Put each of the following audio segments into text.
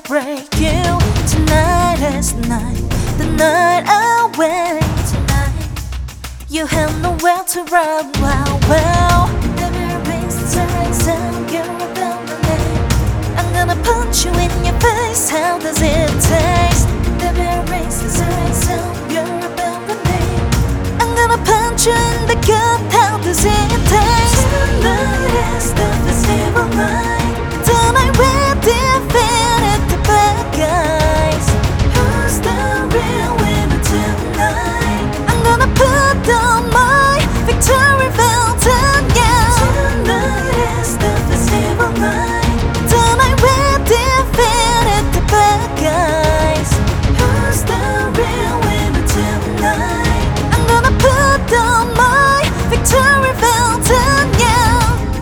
break you. Tonight is the night, the night away. Tonight, you have nowhere to run. Well, the very rings, the right sound, you're about my name. I'm gonna punch you in your face. How does it taste? The very rings, the right sound, you're about my name. I'm gonna punch you in the gut. How does it taste? Tonight is the festival night. Tonight we're defeated the bad guys. Who's the real winner tonight? I'm gonna put on my victory belt and yeah. Tonight is the festival night. Tonight we're defeated the bad guys. Who's the real winner tonight? I'm gonna put on my victory belt and yeah.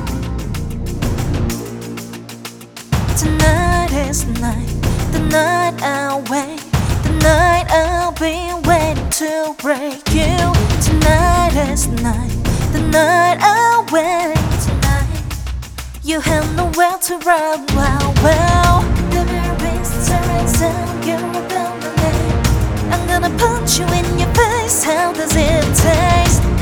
Tonight is the night, the night I'll wait, the night I'll be waiting to break you. Tonight is the night, the night I'll wait. Tonight, you have nowhere to run. Well, the very rings, the right sound, you're about my name. I'm gonna punch you in your face. How does it taste?